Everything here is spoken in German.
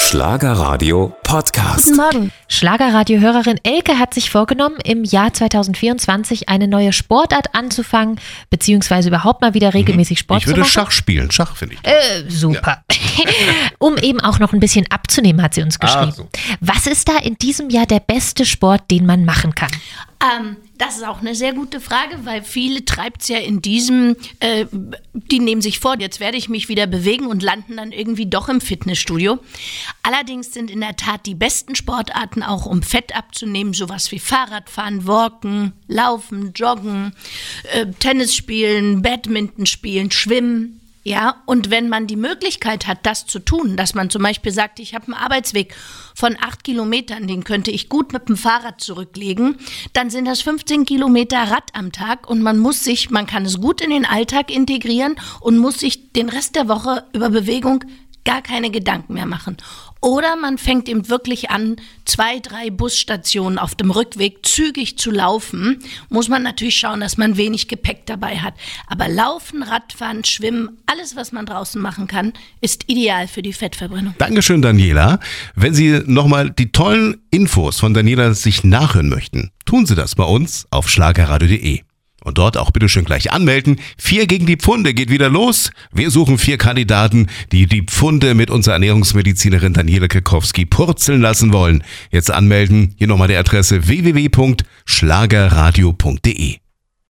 Schlagerradio Podcast. Guten Morgen. Schlagerradio-Hörerin Elke hat sich vorgenommen, im Jahr 2024 eine neue Sportart anzufangen, beziehungsweise überhaupt mal wieder regelmäßig Sport zu machen. Ich würde Schach spielen. Schach finde ich. Super. Ja. Um eben auch noch ein bisschen abzunehmen, hat sie uns geschrieben. So. Was ist da in diesem Jahr der beste Sport, den man machen kann? Das ist auch eine sehr gute Frage, weil viele treibt es ja in diesem, die nehmen sich vor, jetzt werde ich mich wieder bewegen und landen dann irgendwie doch im Fitnessstudio. Allerdings sind in der Tat die besten Sportarten auch, um Fett abzunehmen, sowas wie Fahrradfahren, Walken, Laufen, Joggen, Tennis spielen, Badminton spielen, Schwimmen. Ja, und wenn man die Möglichkeit hat, das zu tun, dass man zum Beispiel sagt, ich habe einen Arbeitsweg von 8 Kilometern, den könnte ich gut mit dem Fahrrad zurücklegen, dann sind das 15 Kilometer Rad am Tag und man kann es gut in den Alltag integrieren und muss sich den Rest der Woche über Bewegung gar keine Gedanken mehr machen. Oder man fängt eben wirklich an, 2, 3 Busstationen auf dem Rückweg zügig zu laufen. Muss man natürlich schauen, dass man wenig Gepäck dabei hat. Aber Laufen, Radfahren, Schwimmen, alles, was man draußen machen kann, ist ideal für die Fettverbrennung. Dankeschön, Daniela. Wenn Sie nochmal die tollen Infos von Daniela sich nachhören möchten, tun Sie das bei uns auf schlagerradio.de. Und dort auch bitte schön gleich anmelden. 4 gegen die Pfunde geht wieder los. Wir suchen 4 Kandidaten, die die Pfunde mit unserer Ernährungsmedizinerin Daniela Kekowski purzeln lassen wollen. Jetzt anmelden. Hier nochmal die Adresse www.schlagerradio.de.